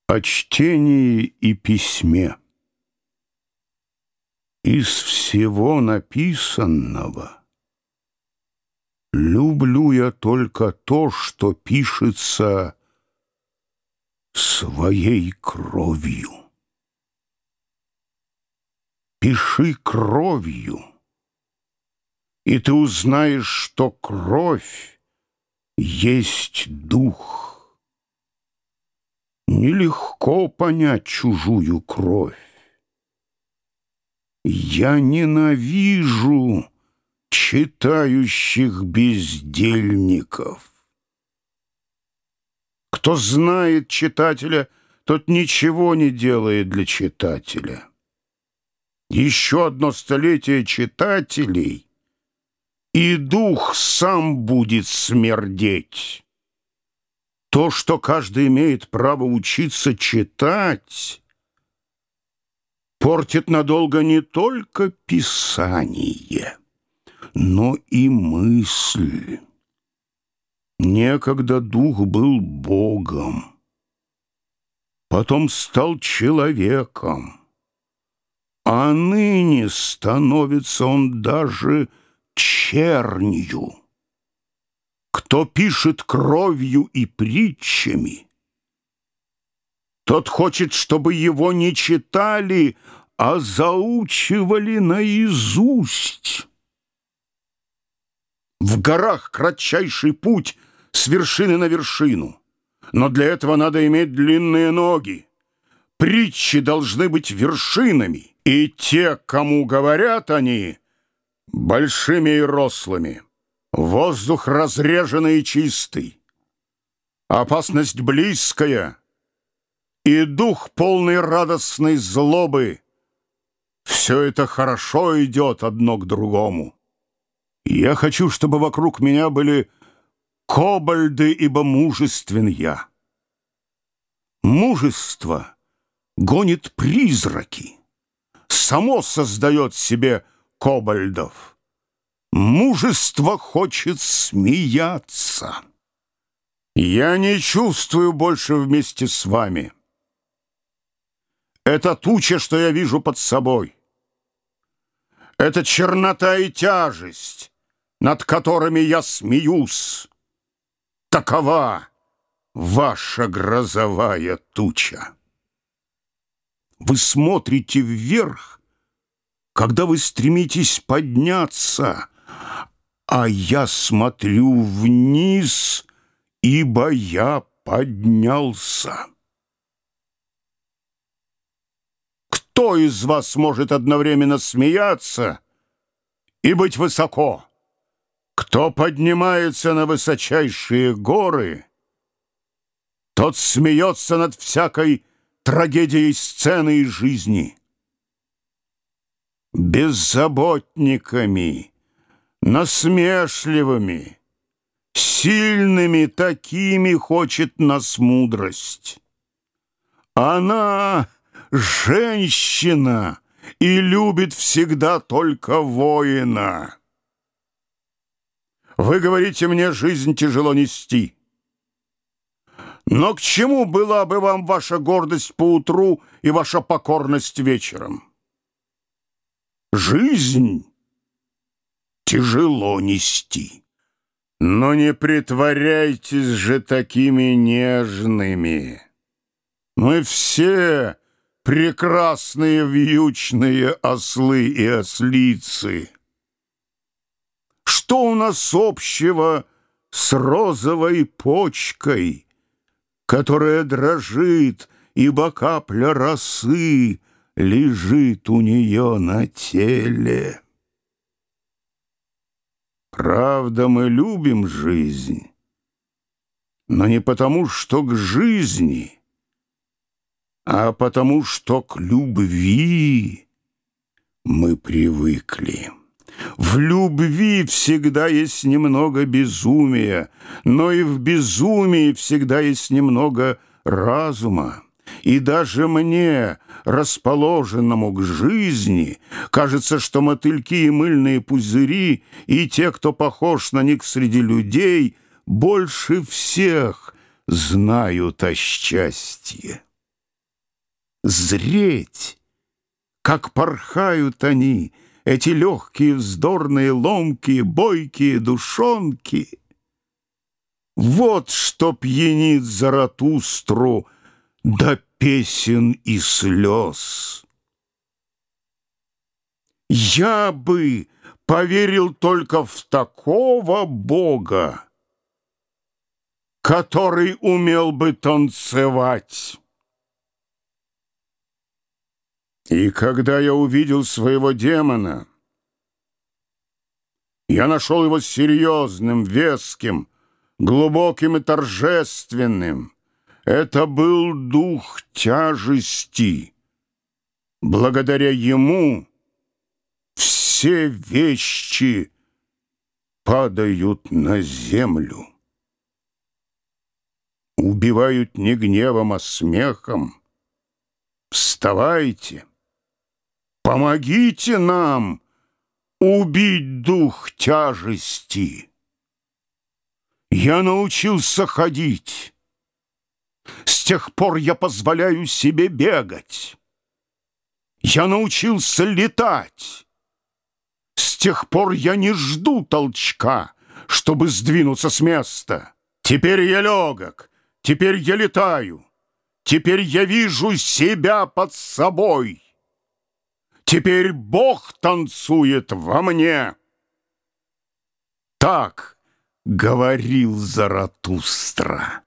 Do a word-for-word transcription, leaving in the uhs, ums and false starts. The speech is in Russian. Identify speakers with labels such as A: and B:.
A: О чтении и письме. Из всего написанного люблю я только то, что пишется своей кровью. Пиши кровью, и ты узнаешь, что кровь есть дух. Нелегко понять чужую кровь. Я ненавижу читающих бездельников. Кто знает читателя, тот ничего не делает для читателя. Еще одно столетие читателей, и дух сам будет смердеть. То, что каждый имеет право учиться читать, портит надолго не только писание, но и мысль. Некогда дух был Богом, потом стал человеком, а ныне становится он даже чернью. Кто пишет кровью и притчами, тот хочет, чтобы его не читали, а заучивали наизусть. В горах кратчайший путь с вершины на вершину, но для этого надо иметь длинные ноги. Притчи должны быть вершинами, и те, кому говорят они, большими и рослыми. Воздух разреженный и чистый, опасность близкая, и дух полный радостной злобы. Все это хорошо идет одно к другому. Я хочу, чтобы вокруг меня были кобальды, ибо мужествен я. Мужество гонит призраки, само создает себе кобальдов. Мужество хочет смеяться. Я не чувствую больше вместе с вами. Это туча, что я вижу под собой. Это чернота и тяжесть, над которыми я смеюсь. Такова ваша грозовая туча. Вы смотрите вверх, когда вы стремитесь подняться, а я смотрю вниз, ибо я поднялся. Кто из вас может одновременно смеяться и быть высоко? Кто поднимается на высочайшие горы, тот смеется над всякой трагедией сцены и жизни. Беззаботниками, насмешливыми, сильными такими хочет нас мудрость. Она женщина и любит всегда только воина. Вы говорите мне, жизнь тяжело нести. Но к чему была бы вам ваша гордость поутру и ваша покорность вечером? Жизнь тяжело нести. Но не притворяйтесь же такими нежными. Мы все прекрасные вьючные ослы и ослицы. Что у нас общего с розовой почкой, которая дрожит, ибо капля росы лежит у нее на теле? Правда, мы любим жизнь, но не потому, что к жизни, а потому, что к любви мы привыкли. В любви всегда есть немного безумия, но и в безумии всегда есть немного разума. И даже мне, расположенному к жизни, кажется, что мотыльки и мыльные пузыри, и те, кто похож на них среди людей, больше всех знают о счастье. зреть, как порхают они, эти легкие, вздорные, ломкие, бойкие душонки. Вот что пьянит Заратустру до песен и слез. Я бы поверил только в такого Бога, который умел бы танцевать. И когда я увидел своего демона, я нашел его серьезным, веским, глубоким и торжественным. Это был дух тяжести. Благодаря ему все вещи падают на землю. Убивают не гневом, а смехом. Вставайте, помогите нам убить дух тяжести. Я научился ходить. С тех пор я позволяю себе бегать. Я научился летать. С тех пор я не жду толчка, чтобы сдвинуться с места. Теперь я легок, теперь я летаю. Теперь я вижу себя под собой. Теперь Бог танцует во мне. Так говорил Заратустра.